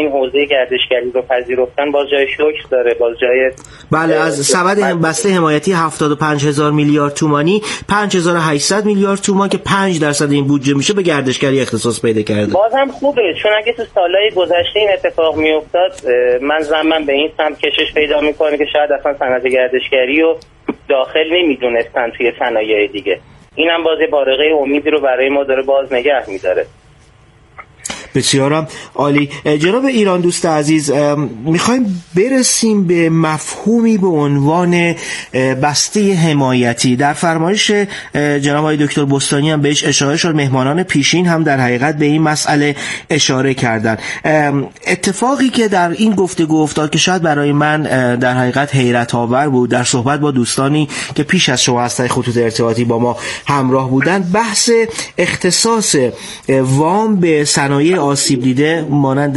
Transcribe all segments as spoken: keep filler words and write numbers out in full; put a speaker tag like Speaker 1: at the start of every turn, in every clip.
Speaker 1: این حوزه گردشگری رو پذیرفتن باز جای شکر داره، باز جای
Speaker 2: بله از سبد بسته حمایتی هفتاد و پنج هزار میلیارد تومانی پنج هزار و هشتصد میلیارد تومان که پنج درصد این بودجه میشه به گردشگری اختصاص پیدا کرده.
Speaker 1: بازم خوبه، چون اگه تو سالهای گذشته این اتفاق میافتاد من زمان به این سمت کشش پیدا میکنه که شاید اصلا صنعت گردشگری رو داخل نمیدونستن توی صنایع دیگه. اینم باز بارقه امیدی رو برای ما داره باز نگه میداره.
Speaker 2: بسیارم عالی. جناب ایران دوست عزیز، میخوایم برسیم به مفهومی به عنوان بسته حمایتی. در فرمایش جناب آقای دکتر بستانی هم بهش اشاره شد، مهمانان پیشین هم در حقیقت به این مسئله اشاره کردن. اتفاقی که در این گفتگو افتاد که شاید برای من در حقیقت حیرت آور بود در صحبت با دوستانی که پیش از شما از طریق خطوط ارتباطی با ما همراه بودند، بحث اختصاص وام به صنایع آسیب دیده مانند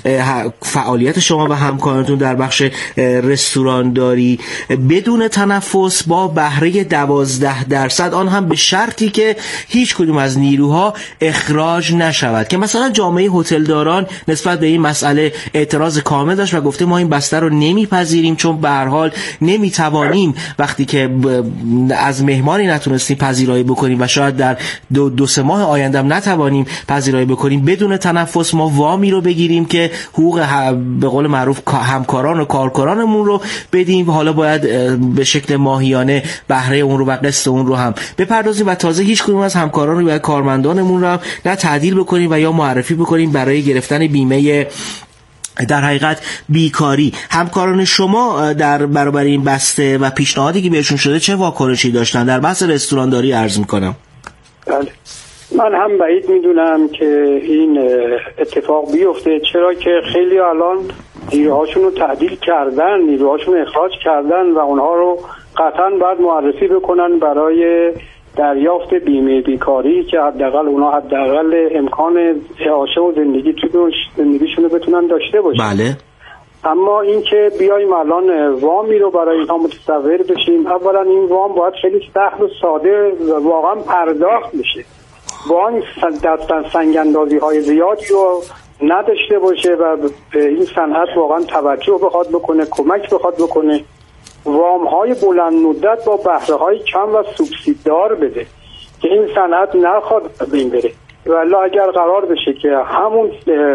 Speaker 2: فعالیت شما و همکارانتون در بخش رستورانداری بدون تنفس با بهره دوازده درصد، آن هم به شرطی که هیچ کدوم از نیروها اخراج نشود، که مثلا جامعه هتلداران نسبت به این مسئله اعتراض کامل داشت و گفته ما این بسته رو نمیپذیریم چون به هر حال نمیتوانیم وقتی که از مهمانی نتونستیم پذیرایی بکنیم و شاید در دو, دو سه ماه آینده هم نتوانیم پذیرایی بکنیم بدون تنفس ما وامی رو بگیریم که حقوق به قول معروف همکاران و کارکنانمون رو بدیم، حالا باید به شکل ماهیانه بهره اون رو و قسط اون رو هم بپردازیم و تازه هیچ کدوم از همکاران رو یا کارمندانمون رو نه تعدیل بکنیم و یا معرفی بکنیم برای گرفتن بیمه در حقیقت بیکاری. همکاران شما در برابر این بسته و پیشنهادی که بهشون شده چه واکنشی داشتن؟ در بحث رستورانداری عرض میکنم.
Speaker 3: بله، من هم بعید میدونم که این اتفاق بیفته، چرا که خیلی الان نیروهاشون رو تعدیل کردن، نیروهاشون رو اخراج کردن و اونها رو قطعا باید معرفی بکنن برای دریافت بیمه بیکاری که حداقل اونها حداقل امکان اعاشه و زندگی تو زندگیشون رو بتونن داشته باشن.
Speaker 2: بله.
Speaker 3: اما این که بیایم الان وامی رو برای اینها متصور بشیم، اولا این وام باید خیلی سخت و ساده و واقعا پرداخت بشه، وام دستن سنگ اندازی های زیادی رو نداشته باشه و به این صنعت واقعا توجه بخواد بکنه، کمک بخواد بکنه، وام های بلند مدت با بهره های کم و سوبسیددار بده که این صنعت نخواد بین بره. ولی اگر قرار بشه که همون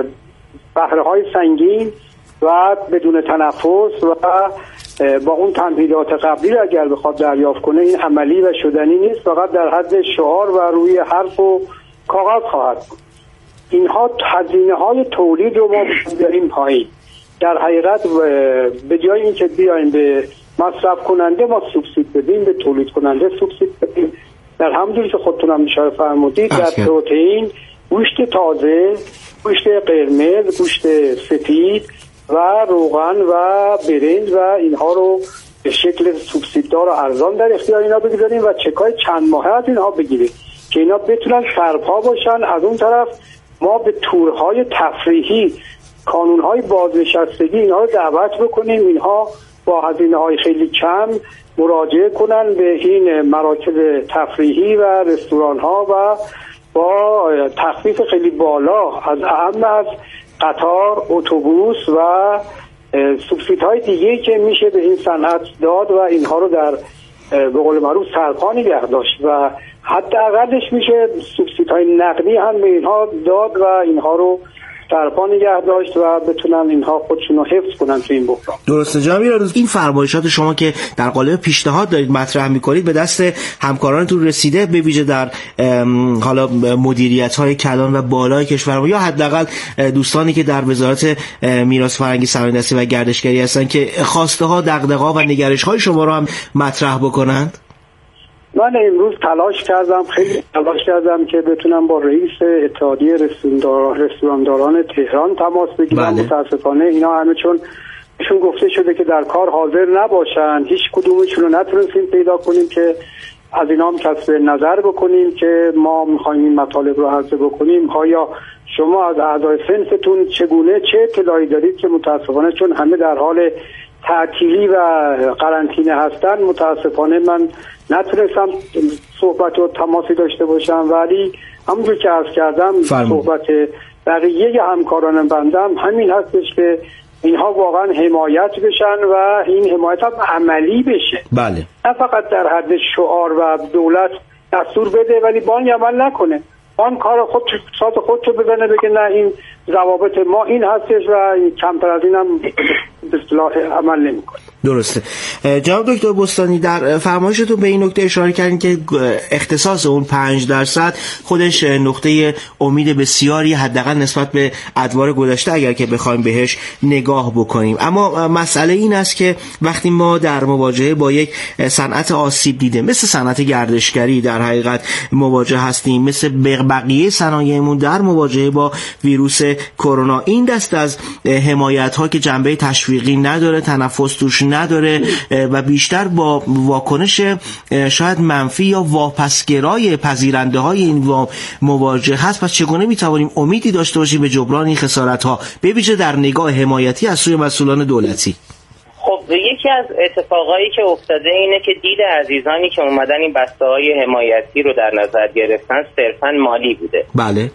Speaker 3: بهره های سنگین و بدون تنفس و با اون تمهیدات قبلی اگر بخواد دریافت کنه، این عملی و شدنی نیست، فقط در حد شعار و روی حرف و کاغذ خواهد بود. اینها هزینه های تولید رو ما بیاریم پایین. در حقیقت به جای اینکه بیایم به مصرف کننده ما سوبسید بدیم، به تولید کننده سوبسید بدیم. در همونجوری که خودتون هم اشاره فرمودید، در پروتئین، گوشت تازه، گوشت قرمز، گوشت سفید و روغن و برنج و اینها رو به شکل سوبسیددار و ارزان در اختیار اینا بگذاریم و چکای چند ماهه از اینها بگیریم که اینا بتونن سرپا باشن. از اون طرف ما به تورهای تفریحی، کانونهای بازنشستگی اینها رو دعوت بکنیم، اینها با هزینه‌های خیلی کم مراجعه کنن به این مراکز تفریحی و رستوران‌ها و با تخفیف خیلی بالا از اهم از قطار، اتوبوس و سوبسیدهای دیگه که میشه به این صنعت داد و اینها رو در به قول معروف سرپا نگه داشت و حداقلش میشه سوبسیدهای نقدی هم به اینها داد و اینها رو سرپا نگه داشت و بتونن اینها خودشون رو حفظ کنن تو این بحران.
Speaker 2: درسته جناب ایران، این فرمایشات شما که در قالب پیشنهاد دارید مطرح میکنید به دست همکارانتون رسیده، به ویژه در حالا مدیریت‌های کلان و بالای کشور یا حداقل دوستانی که در وزارت میراث فرهنگی، صنایع‌دستی و گردشگری هستن که خواسته‌ها، دغدغه‌ها و نگرش‌های شما رو هم مطرح بکنند؟
Speaker 3: من امروز تلاش کردم، خیلی تلاش کردم که بتونم با رئیس اتحادیه رستورانداران تهران تماس بگیرم. بله. متاسفانه اینا همه چون ایشون گفته شده که در کار حاضر نباشن، هیچ کدومشون رو نتونستیم پیدا کنیم که از اینا هم کسب نظر بکنیم که ما میخوایم این مطالب رو عرضه بکنیم. آیا شما از اعضای صنفتون چگونه چه اطلاعی دارید که متاسفانه چون همه در حال تعطیلی و قرنطینه هستن، متاسفانه من نتونستم صحبت و تماسی داشته باشم، ولی همونجور که عرض کردم فرمون. صحبت بقیه همکاران بنده هم همین هستش که اینها واقعا حمایت بشن و این حمایت هم عملی بشه.
Speaker 2: بله.
Speaker 3: نه فقط در حد شعار و دولت دستور بده ولی بانک عمل نکنه. بانک کار خود ساز خودشو بزنه بگه نه این ضوابط ما این هستش و کمتر از این هم به اصطلاح عمل نمیکنه.
Speaker 2: درسته. جناب دکتر بستانی در فرمایشتون به این نکته اشاره کردین که اختصاص اون پنج درصد خودش نقطه امید بسیاری حداقل نسبت به ادوار گذشته اگر که بخوایم بهش نگاه بکنیم. اما مسئله این است که وقتی ما در مواجهه با یک صنعت آسیب دیده مثل صنعت گردشگری در حقیقت مواجه هستیم، مثل بقیه صنایعمون در مواجهه با ویروس کرونا، این دست از حمایت ها که جنبه تشویقی نداره، تنفس توش نداره و بیشتر با واکنش شاید منفی یا واپسگرای پذیرنده های این وام مواجه هست، پس چگونه میتوانیم امیدی داشته باشیم به جبران این خسارت ها به ویژه در نگاه حمایتی از سوی مسئولان دولتی؟
Speaker 1: خب یکی از اتفاقایی که افتاده اینه که دید عزیزانی که اومدن این بسته‌های حمایتی رو در نظر گرفتن صرفاً مالی بوده.
Speaker 2: بله.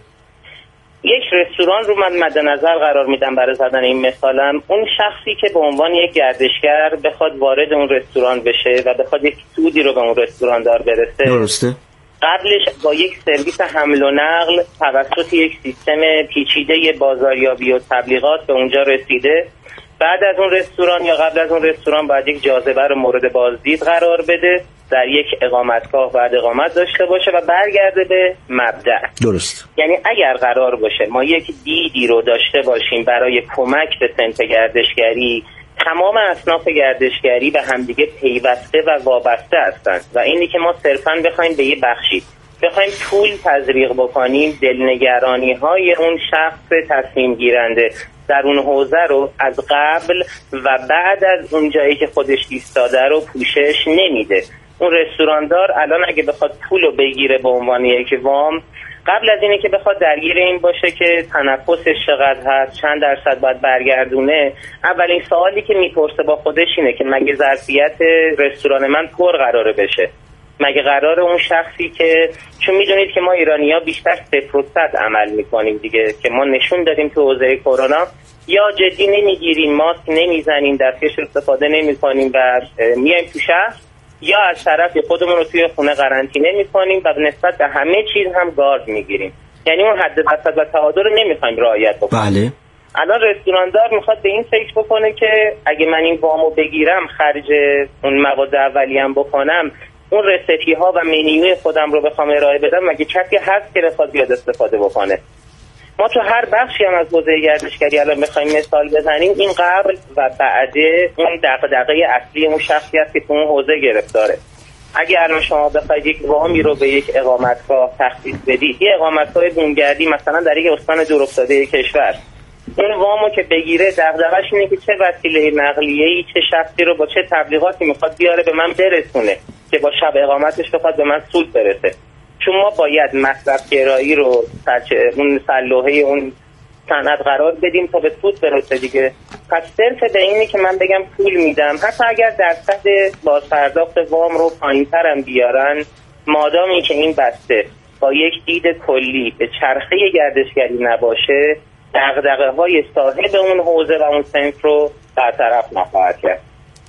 Speaker 1: یک رستوران رو من مد نظر قرار میدم برای زدن این مثالم. اون شخصی که به عنوان یک گردشگر بخواد وارد اون رستوران بشه و بخواد یک سودی رو به اون رستوران دار برسه،
Speaker 2: درسته،
Speaker 1: قبلش با یک سرویس حمل و نقل توسط یک سیستم پیچیده بازاریابی و تبلیغات به اونجا رسیده. بعد از اون رستوران یا قبل از اون رستوران باید یک جاذبه رو مورد بازدید قرار بده، در یک اقامتگاه بعد اقامت داشته باشه و برگرده به مبدأ.
Speaker 2: درست.
Speaker 1: یعنی اگر قرار باشه ما یک دیدی رو داشته باشیم برای کمک به صنف گردشگری، تمام اصناف گردشگری به همدیگه پیوسته و وابسته هستند و اینی که ما صرفاً بخوایم به یه بخشی بخوایم پول تزریق بکنیم، دلنگرانی های اون شخص تصمیم گیرنده در اون حوزه رو از قبل و بعد از اون جایی که خودش ایستاده رو پوشش نمیده. اون رستوراندار الان اگه بخواد پول رو بگیره به عنوان یک وام، قبل از اینه که بخواد درگیر این باشه که تنفسش چقدر هست، چند درصد باید برگردونه، اولین سوالی که میپرسه با خودش اینه که مگه ظرفیت رستوران من پر قراره بشه؟ مگه قرار اون شخصی که چون میدونید که ما ایرانی‌ها بیشتر صفر و صد عمل میکنیم دیگه، که ما نشون دادیم تو حوزه کرونا یا جدی نمیگیریم، ماسک نمیزنیم، دستکش استفاده نمیکنیم و میایم تو شهر، یا از طرف خودمون رو توی خونه قرنطینه میکنیم و نسبت به همه چیز هم گارد میگیریم. یعنی اون حد وسط و تعادل رو نمیخوایم رعایت بکنیم.
Speaker 2: بله.
Speaker 1: الان رستوراندار میخواد به این فکر بکنه که اگه من این وامو بگیرم، خرج اون مواد اولیه‌ام بکنم، اون رسپی ها و منیوی خودم رو بخوام ارائه بدم، مگه کسی هست که بخواد بیاد استفاده بکنه؟ ما تو هر بخشی هم از حوزه گردشگری الان بخوایم مثال بزنیم، این قبل و بعد اون دغدغه اصلی اون شخصی است که تو اون حوزه گرفتاره. اگه الان شما بخواید یک وامی رو به یک اقامتگاه تخصیص بدید، یه اقامتگاه بومگردی مثلا در یک استان دورافتاده کشور، اون وامو که بگیره دغدغه‌اش اینه که چه وسیله نقلیه‌ای، چه شخصی رو با چه تبلیغاتی میخواد بیاره به من برسونه که با شب اقامتش بخواد به من سود برسه. چون ما باید مصرف گرایی رو اون سلوحه اون صنعت قرار بدیم تا به سود برسه دیگه. پس صرف به اینه که من بگم پول میدم، حتی اگر درصد بازپرداخت وام رو پایین‌ترم بیارن، مادامی که این بسته با یک دید کلی به چرخه گردشگری نباشه، دغدغه‌های صاحب اون حوزه و اون صنف رو برطرف نخواهد کرد.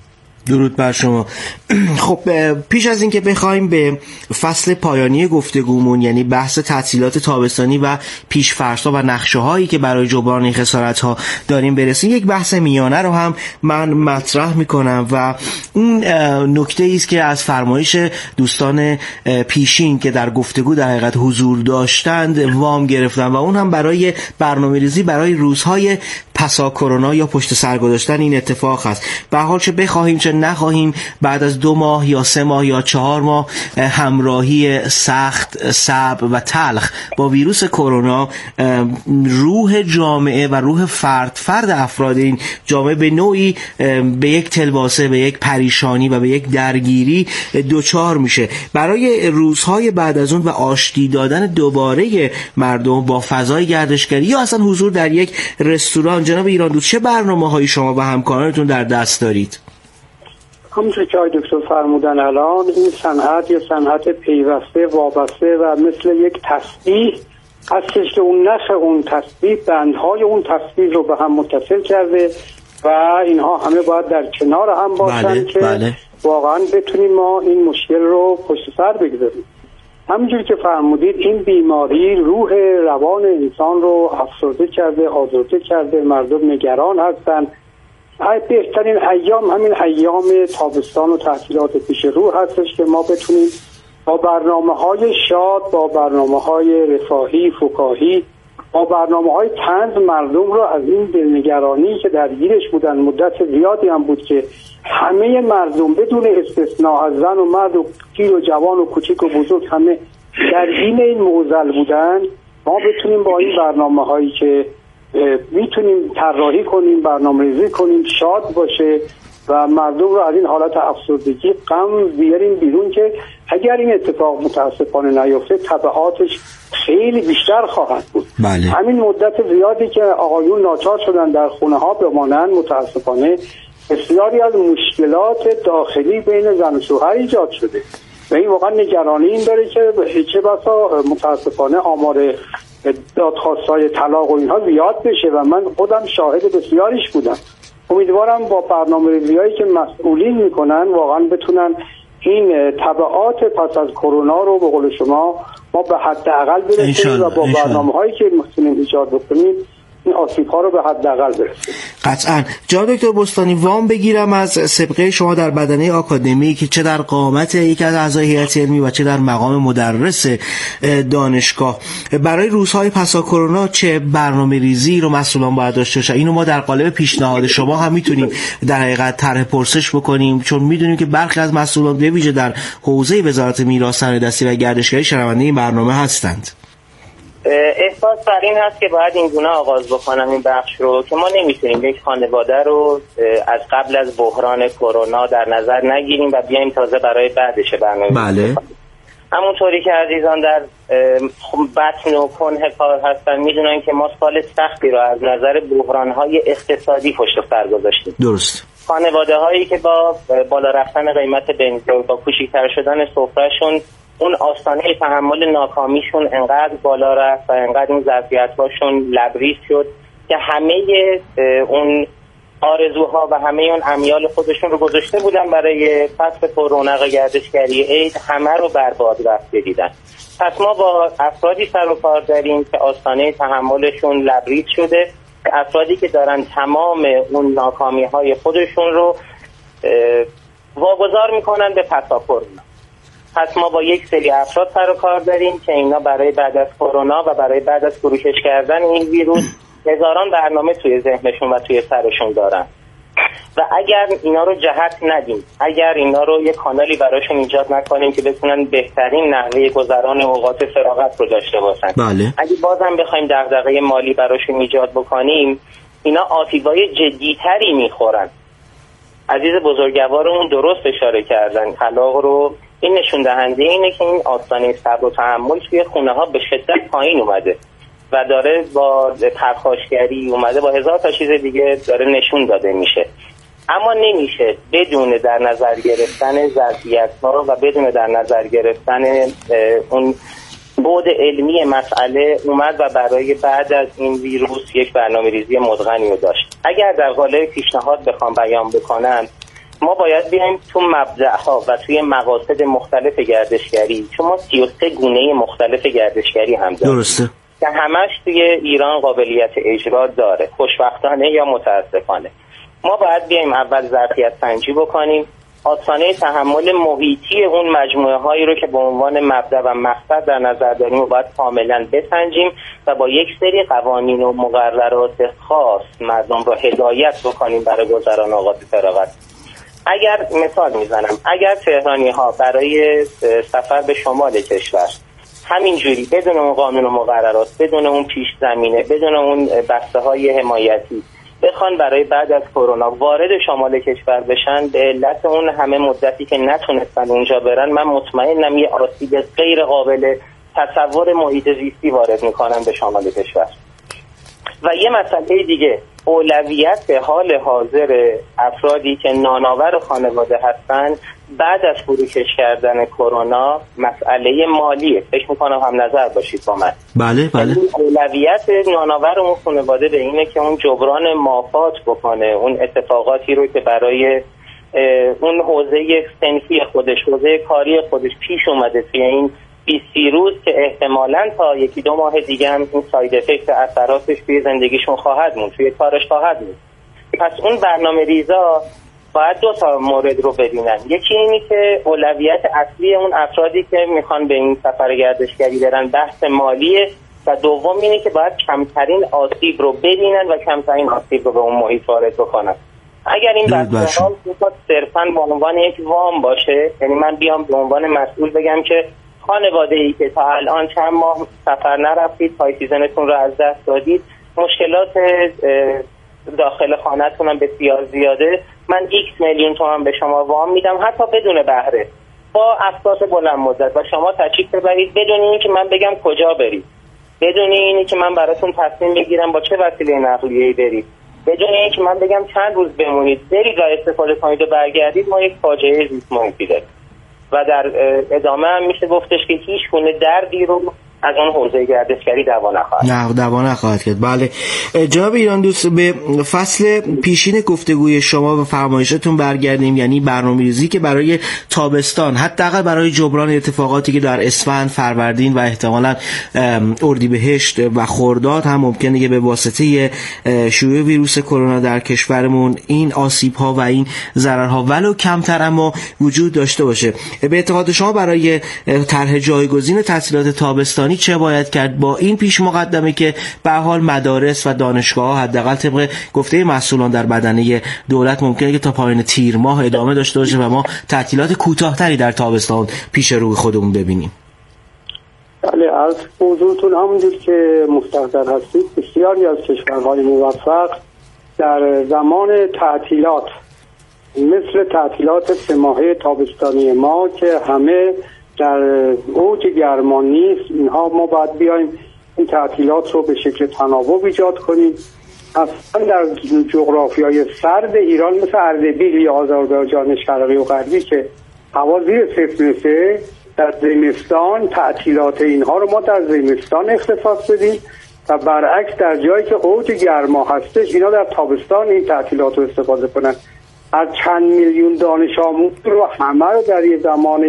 Speaker 2: درود بر شما. خب پیش از این که بخوایم به فصل پایانی گفتگومون، یعنی بحث تعطیلات تابستانی و پیش‌فرض‌ها و نقشه‌هایی که برای جبران این خسارت‌ها داریم برسیم، یک بحث میانه رو هم من مطرح می‌کنم و اون نکته‌ای است که از فرمایش دوستان پیشین که در گفتگو در حقیقت حضور داشتند وام گرفتن و اون هم برای برنامه‌ریزی برای روزهای پسا کرونا یا پشت سر گذاشتن این اتفاق هست. به هر حال چه بخواهیم چه نخواهیم، بعد از دو ماه یا سه ماه یا چهار ماه همراهی سخت، صعب و تلخ با ویروس کرونا، روح جامعه و روح فرد فرد افراد این جامعه به نوعی به یک تلواسه، به یک پریشانی و به یک درگیری دوچار میشه. برای روزهای بعد از اون و آشتی دادن دوباره مردم با فضای گردشگری یا اصلا حضور در یک رستوران، جناب ایراندوست چه برنامه‌هایی شما و همکارانتون در دست دارید؟
Speaker 3: همونطور که آقای دکتر فرمودن، الان این صنعت یا صنعت پیوسته وابسته و مثل یک تسبیح هستش که اون نخ اون تصویب، بندهای اون تصویب رو به هم متصل کرده و اینها همه باید در کنار هم باشن. بله، که بله. واقعا بتونیم ما این مشکل رو پشت سر بگذاریم. همینجوری که فرمودید این بیماری روح روان انسان رو افسرده کرده، آزرده کرده، مردم نگران هستن. بهترین ایام همین ایام تابستان و تعطیلات پیش رو هستش که ما بتونیم با برنامه‌های شاد، با برنامه‌های رفاهی، فکاهی، با برنامه‌های طنز مردم رو از این دلنگرانی که درگیرش بودن، مدت زیادی هم بود که همه مردم بدون استثناء از زن و مرد و پیر و جوان و کوچیک و بزرگ همه درگیر این معضل بودن، ما بتونیم با این برنامه‌هایی که میتونیم طراحی کنیم، برنامه‌ریزی کنیم، شاد باشه و مردم رو از این حالت افسردگی، غم بیاریم بیرون که اگر این اتفاق متاسفانه نیفته تبعاتش خیلی بیشتر خواهد بود.
Speaker 2: بله.
Speaker 3: همین مدت زیادی که آقایون ناچار شدن در خونه ها بمانند، متاسفانه بسیاری از مشکلات داخلی بین زن و شوهر ایجاد شده و این واقعا نگرانی این داره که چه بسا متاسفانه آمار دادخواست‌های طلاق و اینها زیاد بشه و من خودم شاهد بسیاریش بودم. امیدوارم با برنامه‌ریزی‌هایی که مسئولین میکنن واقعا بتونن این تبعات پس از کرونا رو به قول شما ما به حداقل برسونیم و با برنامه‌هایی که می‌تونیم ایجاد بکنیم این آسیب‌ها رو به حداقل برسونیم.
Speaker 2: قطعاً. جناب دکتر بستانی، وام بگیرم از سابقه شما در بدنه آکادمی که چه در قامت یک از اعضای هیئت علمی و چه در مقام مدرس دانشگاه برای روزهای پسا کرونا چه برنامه‌ریزی رو مسئولان باید داشته باشن. اینو ما در قالب پیشنهاد شما هم میتونیم در حقیقت طرح پرسش بکنیم، چون میدونیم که برخی از مسئولان به ویژه در حوزه وزارت میراث، سردستی و گردشگری شنونده این برنامه هستند.
Speaker 1: احساس بر این هست که باید این گونه آغاز بکنم این بخش رو که ما نمیتونیم یک خانواده رو از قبل از بحران کرونا در نظر نگیریم و بیایم تازه برای بعدش برنامه.
Speaker 2: بله.
Speaker 1: همونطوری که عزیزان در بطن و کنه کار هستن میدونن که ما سال سختی رو از نظر بحران‌های اقتصادی پشت سر گذاشتیم.
Speaker 2: درست.
Speaker 1: خانواده هایی که با بالا رفتن قیمت بنزین، با کوچیک‌تر شدن سفرهشون، اون آستانه تحمل ناکامیشون انقدر بالا رفت و انقدر اون ظرفیت‌هاشون لبریز شد که همه اون آرزوها و همه اون امیال خودشون رو گذاشته بودن برای فصل رونق گردشگری عید، همه رو برباد رفته دیدن. پس ما با افرادی سر و کار داریم که آستانه تحملشون لبریز شده، افرادی که دارن تمام اون ناکامی‌های خودشون رو واگذار میکنن به پسا کرونا. پس ما با یک سری افراد سر و کار داریم که اینا برای بعد از کرونا و برای بعد از فروکش کردن این ویروس هزاران برنامه توی ذهنشون و توی سرشون دارن و اگر اینا رو جهت ندیم، اگر اینا رو یک کانالی براشون ایجاد نکنیم که بتونن بهترین نحوه گذران اوقات فراغت رو داشته باشن،
Speaker 2: بله.
Speaker 1: اگه بازم بخوایم دغدغه مالی براشون ایجاد بکنیم، اینا آسیبای جدی‌تری میخورن. عزیز بزرگوارمون درست اشاره کردن، طلاق رو این نشون دهنده اینه که این آستانه صبر و تحمل توی خونه ها به شدت پایین اومده و داره با پرخاشگری اومده، با هزار تا چیز دیگه داره نشون داده میشه. اما نمیشه بدون در نظر گرفتن ظرفیت‌ها و بدون در نظر گرفتن اون بعد علمی مسئله اومد و برای بعد از این ویروس یک برنامه‌ریزی مدغنی رو داشت. اگر در قالب پیشنهاد بخوام بیان بکنم، ما باید بیایم تو مبدأها و توی مقاصد مختلف گردشگری، چون ما سی و سه گونه مختلف گردشگری هم داریم.
Speaker 2: درسته.
Speaker 1: که همش توی ایران قابلیت اجرا داره، خوشبختانه یا متاسفانه. ما باید بیایم اول ظرفیت سنجی بکنیم، آستانه تحمل محیطی اون مجموعه هایی رو که به عنوان مبدأ و مقصد در نظر داریم و باید کاملا بسنجیم و با یک سری قوانین و مقررات خاص مردم رو هدایت بکنیم برای گذران اوقات فراغت. اگر مثال میزنم، اگر تهرانی ها برای سفر به شمال کشور همینجوری بدون اون قانون و مقررات، بدون اون پیش زمینه، بدون اون بسته های حمایتی بخوان برای بعد از کرونا وارد شمال کشور بشن، به علت اون همه مدتی که نتونستن اونجا برن، من مطمئنم یه آسیب غیر قابل تصور محیط زیستی وارد میکنن به شمال کشور. و یه مسئله دیگه، اولویت به حال حاضر افرادی که نانآور خانواده هستن بعد از فروکش کردن کرونا مسئله مالیه. فکر میکنم هم نظر باشید با من.
Speaker 2: بله بله.
Speaker 1: اولویت نانآور اون خانواده به اینه که اون جبران مافات بکنه، اون اتفاقاتی رو که برای اون حوزه صنفی خودش، حوزه کاری خودش پیش اومده توی این بیست روز که احتمالاً تا یکی دو ماه دیگه هم این ساید افکت اثراتش توی زندگیشون خواهد موند، توی کارش خواهد موند. پس اون برنامه ریزا باید دو تا مورد رو ببینن. یکی اینی که اولویت اصلی اون افرادی که میخوان به این سفر گردشگری برن بحث مالیه و دوم اینه که باید کمترین آسیب رو ببینن و کمترین آسیب رو به اون محیط وارد بکنن. اگر این بحث ها صرفاً به عنوان یک وام باشه، یعنی من بیام به عنوان مسئول بگم که خانواده‌ای که تا الان چند ماه سفر نرفتید، های سیزنتون رو از دست دادید، مشکلات داخل خانه‌تون هم بسیار زیاده، من ایکس میلیون تومان به شما وام میدم حتی بدون بهره با اقساط بلند مدت و شما تشریف ببرید بدون اینکه من بگم کجا برید، بدون اینی که من براتون تصمیم بگیرم با چه وسیله نقلیه‌ای برید، بدون اینکه من بگم چند روز بمونید برید و استفاده کنید و برگردید، ما یک فاجعه زیست محیطی داریم و در ادامه هم میشه گفتش که هیچ گونه دردی رو از اون حوزه گردشگری دوا نخواهد
Speaker 2: نه دوا نخواهد کرد. بله جناب ایران دوست، به فصل پیشین گفتگوی شما و فرمایشتون برگردیم، یعنی برنامه‌ریزی که برای تابستان حداقل برای جبران اتفاقاتی که در اسفند، فروردین و احتمالاً اردیبهشت و خرداد هم ممکنه که به واسطه شیوع ویروس کرونا در کشورمون این آسیب‌ها و این ضررها ولو کمتر اما وجود داشته باشه. به اعتقاد شما برای طرح جایگزین تعطیلات تابستانی چه باید کرد با این پیش مقدمه که به حال مدارس و دانشگاه‌ها حداقل طبق گفته مسئولان در بدنه دولت ممکنه که تا پایان تیر ماه ادامه داشته باشه و ما تعطیلات کوتاه‌تری در تابستان پیش روی خودمون ببینیم؟
Speaker 3: بله، از موضوعتون همونجور که مستحضر هستید بسیاری از کشورهای موفق در زمان تعطیلات مثل تعطیلات سه ماهه تابستانی ما که همه در اوج گرما نیست، اینها ما باید بیایم این تعطیلات رو به شکل تناوب ایجاد کنیم. اصلا در جغرافیای سرد ایران مثل اردبیل یا آذربایجان شرقی و غربی که هوا زیر صفر میشه، در زمستان تعطیلات اینها رو ما در زمستان اختصاص بدیم و برعکس در جایی که اوج گرما هستش اینا در تابستان این تعطیلات رو استفاده کنن. از چند میلیون دانش آموز رو همه رو در یه زمان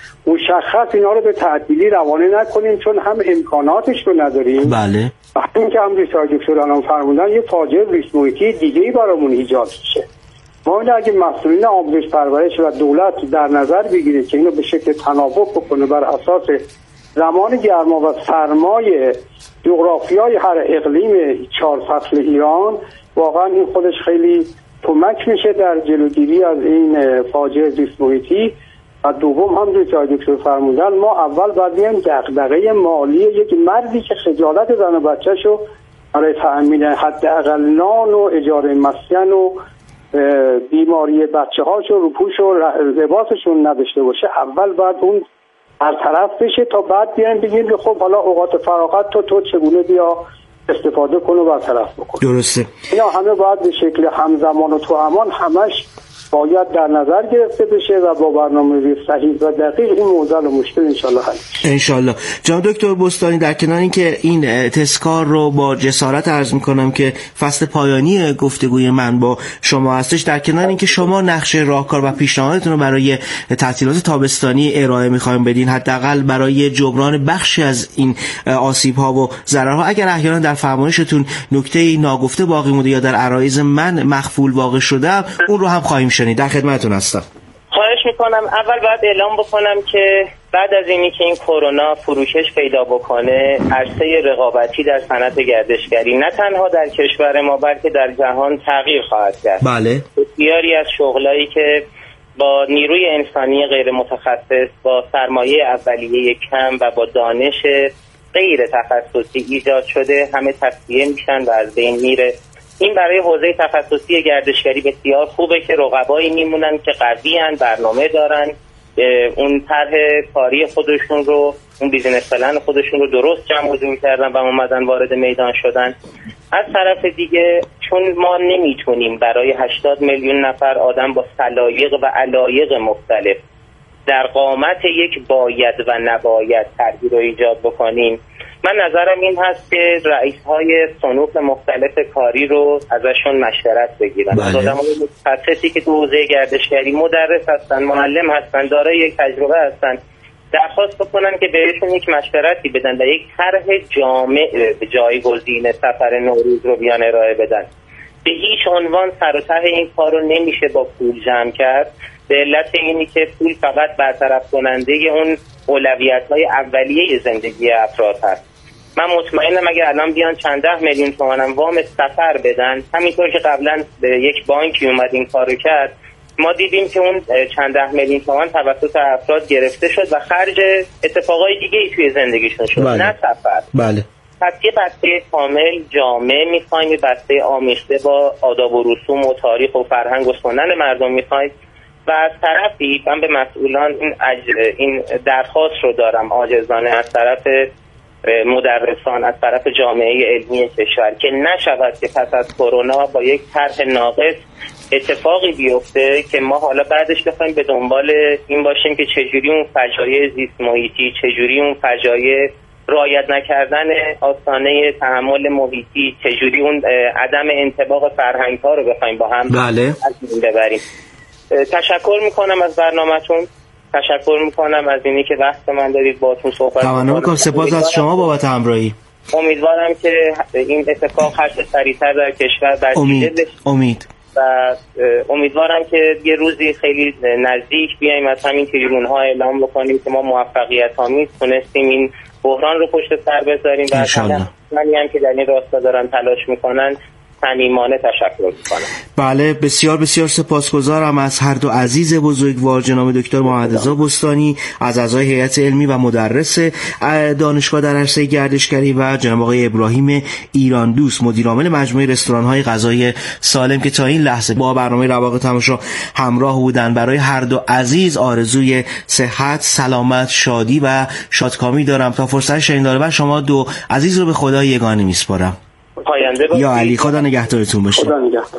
Speaker 3: مشخص اینا رو به تعطیلی روانه نکنیم چون هم امکاناتش رو نداریم.
Speaker 2: بله.
Speaker 3: و همین که هم ریسای دکتر الان فرمودن یه فاجعه زیست محیطی دیگه‌ای برامون ایجاد میشه. ما اینو اگه مسئولین آموزش پرورش و دولت در نظر بگیره که اینو به شکل تناوب بکنه بر اساس زمان گرما و سرمای جغرافیای هر اقلیم چهار فصل ایران، واقعا این خودش خیلی کمک میشه در جلوگیری از این فاجعه زیست محیطی. و دوم هم دوی جای دکتر فرمودن ما اول باید بیایم دغدغه مالی یک مردی که خجالت زن و بچه‌شو برای تأمین حداقل نان و اجاره مسکن و بیماری بچه‌هاشو رو پوش و لباسشون نداشته باشه، اول باید اون برطرف بشه تا بعد بیایم بگیم که خب حالا اوقات فراغت تو تو چگونه بیا استفاده کن و برطرف بکن.
Speaker 2: درسته.
Speaker 3: اینا همه باید به شکل همزمان و توامان همش باید در نظر گرفته بشه و با برنامه‌ریزی صحیح و دقیق این موضوع و مشکل انشالله حل بشه.
Speaker 2: انشالله. جناب دکتر بستانی، در کنار اینکه این تذکار رو با جسارت عرض میکنم که فصل پایانی گفتگوی من با شما هستش، در کنار اینکه شما نقشه راهکار و پیشنهادتون رو برای تعطیلات تابستانی ارائه میخوایم بدین، حداقل برای جبران بخشی از این آسیب‌ها و ضررها، اگر احیانا در فرمایشتون نکته‌ای ناگفته باقی مونده یا در عرایض من مخفول واقع شده اون رو هم خواهیم شنید. در خدمتتون هستم.
Speaker 1: خواهش میکنم. اول باید اعلام بکنم که بعد از اینی که این کرونا فروکش پیدا بکنه، عرصه رقابتی در صنعت گردشگری نه تنها در کشور ما بلکه در جهان تغییر خواهد کرد.
Speaker 2: بله.
Speaker 1: بسیاری از شغلایی که با نیروی انسانی غیر متخصص، با سرمایه اولیه کم و با دانش غیر تخصصی ایجاد شده همه تصفیه میشن و از بین میره. این برای حوزه تخصصی گردشگری بسیار خوبه که رقبایی میمونن که قوی‌اند، برنامه دارن، اون طرح کاری خودشون رو، اون بیزینس پلن خودشون رو درست جمع و جور کردن و اومدن وارد میدان شدن. از طرف دیگه چون ما نمیتونیم برای هشتاد میلیون نفر آدم با سلایق و علایق مختلف در قامت یک باید و نباید تغییر رو ایجاد بکنیم، من نظرم این هست که رئیس‌های صنوف مختلف کاری رو ازشون مشورت بگیرن.
Speaker 2: بله.
Speaker 1: آدم‌های متخصصی که تو حوزه گردشگری مدرس هستن، معلم هستن، دارای یک تجربه هستن، درخواست بکنن که بهشون یک مشورتی بدن و یک طرح جامع به جایگزین سفر نوروز رو بیان ارائه بدن. به هیچ عنوان سر و ته این کار رو نمیشه با پول جمع کرد، به علت اینی که پول فقط برطرف کننده اون اولویت‌های اولیه زندگی افراد هست. من مطمئنم اگه الان بیان چند ده میلیون تومانم وام سفر بدن، همینطور که قبلا به یک بانکی اومد این کارو کرد، ما دیدیم که اون چند ده میلیون تومان توسط افراد گرفته شد و خرج اتفاقای دیگه ای توی زندگیشون شد. بله. نه سفر.
Speaker 2: بله.
Speaker 1: پس یه بسته کامل جامع میخوایم، یه بسته آمیخته با آداب و رسوم و تاریخ و فرهنگ و سنن مردم میخوایم و از طرفی من به مسئولان این, اج... این درخواست رو دارم عاجزانه از طرف مدرسان، از طرف جامعه علمی کشور که نشود که پس از کرونا با یک طرح ناقص اتفاقی بیفته که ما حالا بعدش بخوایم به دنبال این باشیم که چجوری اون فجایع زیست محیطی، چجوری اون فجایع رعایت نکردن آستانه تحمل محیطی، چجوری اون عدم انطباق فرهنگ ها رو بخوایم با هم
Speaker 2: بله.
Speaker 1: از این ببریم. تشکر میکنم از برنامه‌تون، تشکر میکنم از اینی که وقت من دارید باهاتون صحبت
Speaker 2: تمام میکنم. سپاس از شما بابت همراهی.
Speaker 1: امیدوارم که این اتفاق هر چه سریعتر در کشور برچیده بشه.
Speaker 2: امید
Speaker 1: و امیدوارم که یه روزی خیلی نزدیک بیایم از همین تریبون‌ها اعلام بکنیم که ما موفقیت آمیز تونستیم این بحران رو پشت سر بذاریم و از همه هم که در این راستا دارن تلاش میکنن صمیمانه تشکر میکنم.
Speaker 2: بله، بسیار بسیار سپاسگزارم از هر دو عزیز بزرگوار، جناب دکتر محمد رضا بستانی از اعضای هیئت علمی و مدرس دانشگاه در عرصه گردشگری و جناب آقای ابراهیم ایران دوست، مدیر عامل مجموعه رستوران‌های غذای سالم که تا این لحظه با برنامه رواق تماشا همراه بودن. برای هر دو عزیز آرزوی صحت، سلامت، شادی و شادکامی دارم. تا فرصت شنیدن و شما دو عزیز رو به خدای یگانه میسپارم. یا علی، خدا نگهدارتون باشه.
Speaker 3: خدا نگهدار.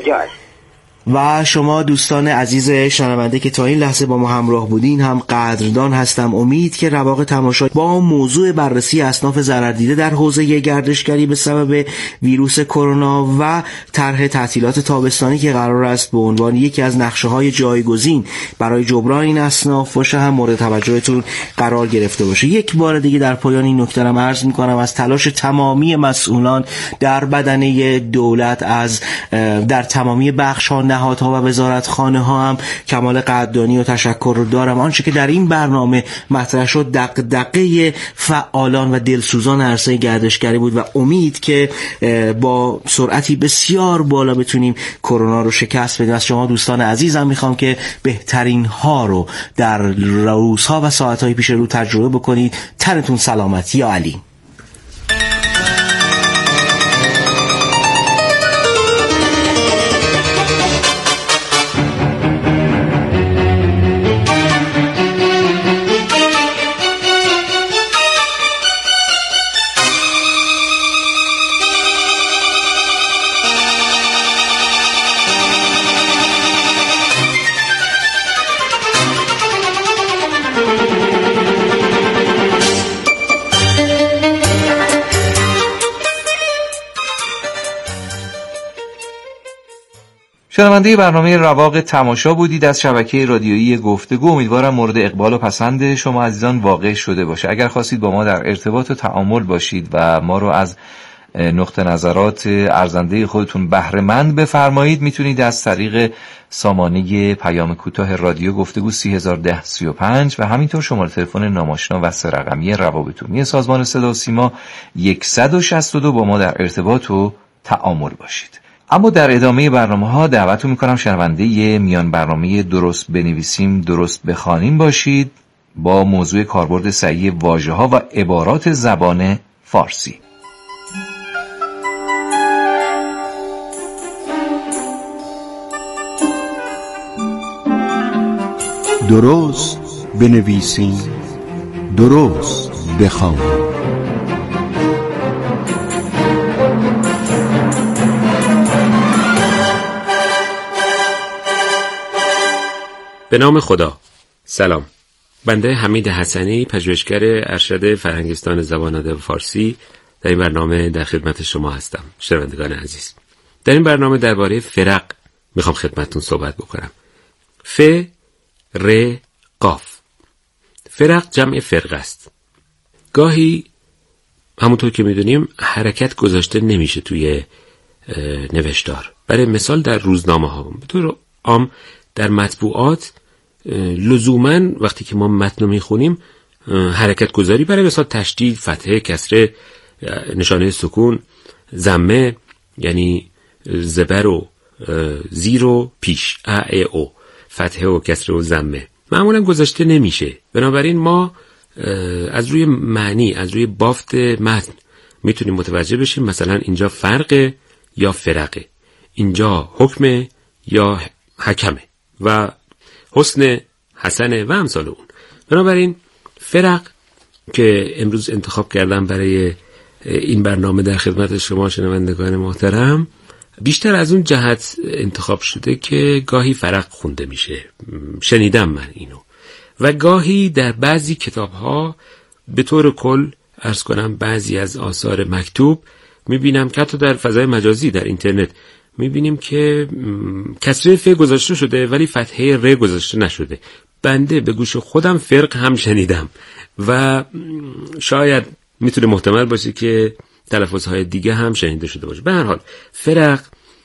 Speaker 2: و شما دوستان عزیز شنونده که تا این لحظه با ما همراه بودین هم قدردان هستم. امید که رواق تماشا با موضوع بررسی اصناف ضرردیده در حوزه گردشگری به سبب ویروس کرونا و طرح تعطیلات تابستانی که قرار است به عنوان یکی از نقشه‌های جایگزین برای جبران این اصناف باشه هم مورد توجهتون قرار گرفته باشه. یک بار دیگه در پایان این نکته رو عرض می‌کنم از تلاش تمامی مسئولان در بدنه دولت، از در تمامی بخش‌ها، نهادها و وزارتخانه ها هم کمال قدردانی و تشکر رو دارم. آنچه که در این برنامه مطرح شد دغدغه فعالان و دلسوزان عرصه گردشگری بود و امید که با سرعتی بسیار بالا بتونیم کرونا رو شکست بدیم. از شما دوستان عزیزم میخوام که بهترین ها رو در روزها و ساعتهای پیش رو تجربه بکنید. تنتون سلامت. یا علی.
Speaker 4: شنونده برنامه رواق تماشا بودید از شبکه رادیویی گفتگو. امیدوارم مورد اقبال و پسند شما عزیزان واقع شده باشه. اگر خواستید با ما در ارتباط و تعامل باشید و ما رو از نقطه نظرات ارزنده خودتون بهره مند بفرمایید، میتونید از طریق سامانه پیام کوتاه رادیو گفتگو سی هزار و ده سی و پنج و همینطور شماره تلفن ناماشنا و سه رقمی روابط عمومی سازمان صدا و سیما صد و شصت و دو با ما در ارتباط و تعامل باشید. اما در ادامه برنامه ها دعوتتون میکنم شنونده میان برنامه درست بنویسیم درست بخوانیم باشید با موضوع کاربرد صحیح واژه ها و عبارات زبان فارسی.
Speaker 5: درست بنویسیم درست بخوانیم.
Speaker 6: به نام خدا. سلام. بنده حمید حسنی، پژوهشگر ارشد فرهنگستان زبان ادب فارسی، در این برنامه در خدمت شما هستم. شنوندگان عزیز، در این برنامه درباره فرق میخوام خدمتتون صحبت بکنم. ف، ر، قاف. فرق جمع فرقه است. گاهی همونطور که میدونیم حرکت گذاشته نمیشه توی نوشتار. برای مثال در روزنامه ها، به طور عام در مطبوعات لزوماً وقتی که ما متن رو میخونیم حرکت گذاری، برای مثال تشدید، فتحه، کسره، نشانه سکون، ضمه یعنی زبر و زیر و پیش، ا ا او، فتحه و کسره و ضمه معمولاً گذاشته نمیشه. بنابراین ما از روی معنی، از روی بافت متن میتونیم متوجه بشیم مثلا اینجا فرقه یا فرقه، اینجا حکمه یا حکمه و حسن، حسنه و امثال اون. بنابراین فرق که امروز انتخاب کردم برای این برنامه در خدمت شما شنوندگان محترم، بیشتر از اون جهت انتخاب شده که گاهی فرق خونده میشه، شنیدم من اینو، و گاهی در بعضی کتاب‌ها به طور کل عرض کنم بعضی از آثار مکتوب میبینم که حتی در فضای مجازی در اینترنت میبینیم که کسره ف گذاشته شده ولی فتحه ر گذاشته نشده. بنده به گوش خودم فرق هم شنیدم و شاید میتونه محتمل باشه که تلفظهای دیگه هم شنیده شده باشه. به هر حال فرق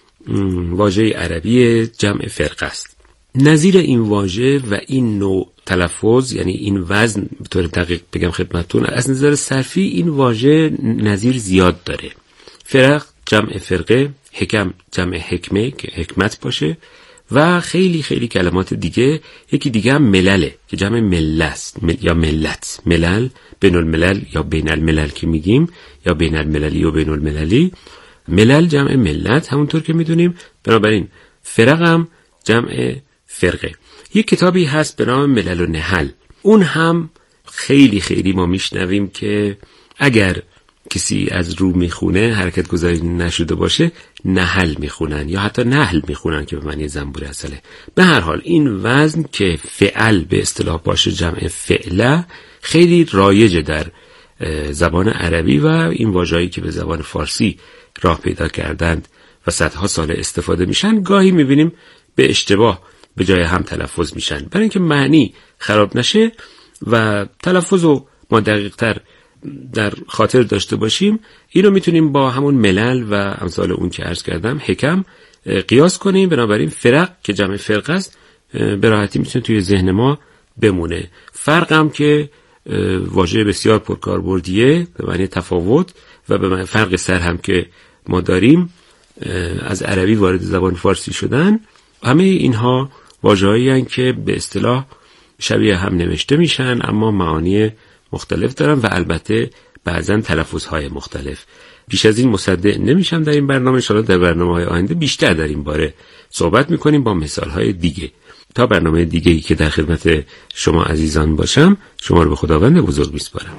Speaker 6: واژه عربی جمع فرق است. نظیر این واژه و این نوع تلفظ، یعنی این وزن، به طور دقیق بگم خدمتتون، از نظر صرفی این واژه نظیر زیاد داره. فرق جمع فرقه، حکم جمع حکمه که حکمت باشه و خیلی خیلی کلمات دیگه. یکی دیگه هم ملله که جمع مله است مل... یا ملت. ملل بین الملل یا بین الملل که میگیم، یا بین المللی و بین المللی. ملل جمع ملت همونطور که میدونیم. بنابراین فرق هم جمع فرقه. یک کتابی هست به نام ملل و نحل. اون هم خیلی خیلی ما میشنویم که اگر کسی از رو میخونه حرکت گذاری نشده باشه نحل میخونن یا حتی نحل میخونن که به معنی زنبور اصله. به هر حال این وزن که فعل به اصطلاح باشه جمع فعله خیلی رایجه در زبان عربی و این واژه‌ای که به زبان فارسی راه پیدا کردند و صدها سال استفاده میشن گاهی میبینیم به اشتباه به جای هم تلفظ میشن. برای اینکه معنی خراب نشه و تلفظ رو ما دقیق تر در خاطر داشته باشیم، اینو میتونیم با همون ملل و امثال اون که عرض کردم حکم قیاس کنیم. بنابراین فرق که جمع فرق است به راحتی میتونه توی ذهن ما بمونه. فرق هم که واژه بسیار پرکاربردیه به معنی تفاوت و به معنی فرق سر هم که ما داریم از عربی وارد زبان فارسی شدن. همه اینها واژه‌هایی هستند که به اصطلاح شبیه هم نوشته میشن اما معانی مختلف دارن و البته بعضن تلفظهای مختلف. بیش از این مصدق نمیشم در این برنامه. ان شاءالله در برنامه‌های آینده بیشتر در این باره صحبت میکنیم با مثالهای دیگه. تا برنامه دیگه‌ای که در خدمت شما عزیزان باشم، شما رو به خداوند بزرگ میسپارم.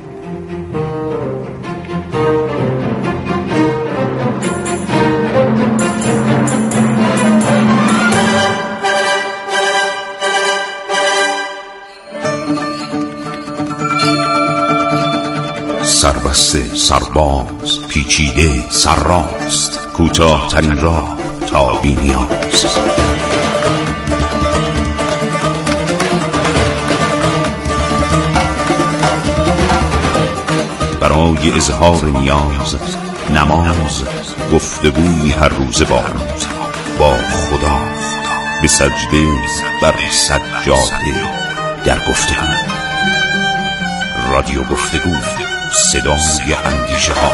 Speaker 5: سربسته سرباز پیچیده سرراست، کوتاه ترین راه تا بی‌نیاز. برای اظهار نیاز نماز، گفتگوی هر روز با با خدا، به سجده بر سجاده در گفتگو. رادیو گفتگو، صدای اندیشه ها.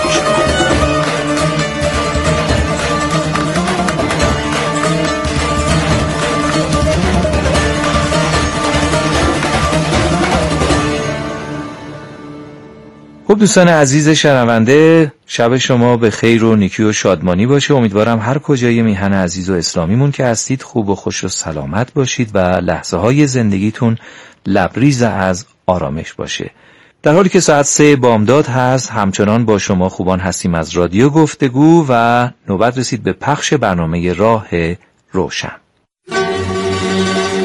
Speaker 4: خب دوستان عزیز شنونده، شب شما به خیر و نیکی و شادمانی باشه. امیدوارم هر کجای میهن عزیز و اسلامیمون که هستید خوب و خوش و سلامت باشید و لحظه های زندگیتون لبریز از آرامش باشه. در حالی که ساعت سه بامداد هست، همچنان با شما خوبان هستیم از رادیو گفتگو و نوبت رسید به پخش برنامه راه روشن.